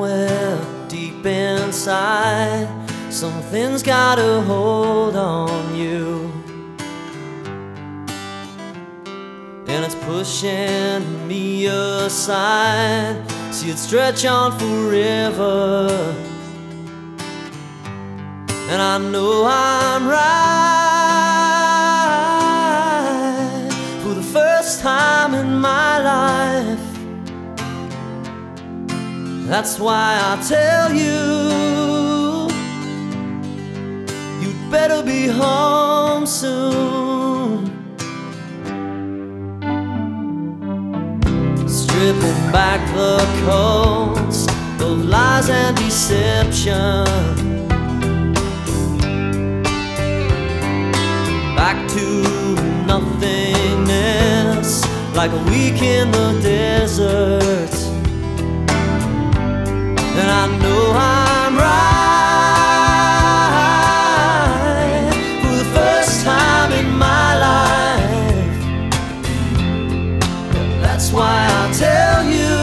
somewhere deep inside, something's got a hold on you, and it's pushing me aside. See it stretch on forever, and I know I'm right for the first time in my life. That's why I tell you, you'd better be home soon. Stripping back the coats of lies and deception, back to nothingness, like a week in the desert. And I know I'm right for the first time in my life. That's why I tell you,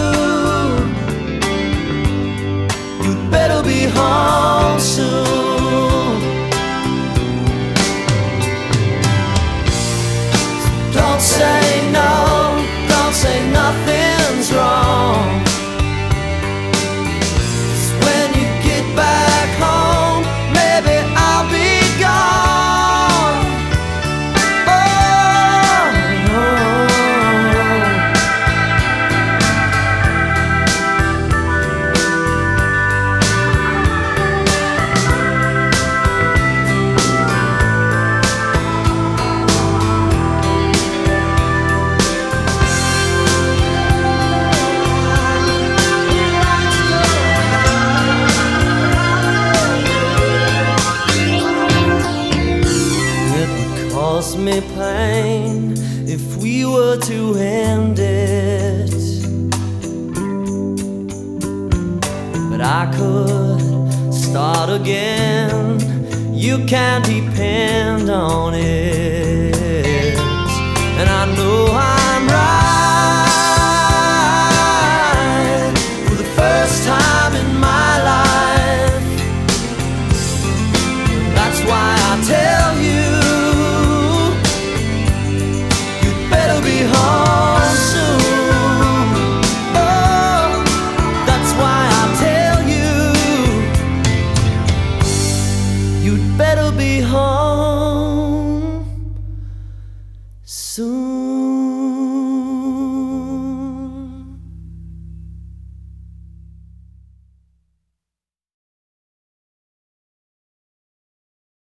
you'd better be home soon. Don't say no, don't say nothing's wrong. When you get back home, maybe I'll be gone. Oh, cause me pain if we were to end it, but I could start again. You can depend on it.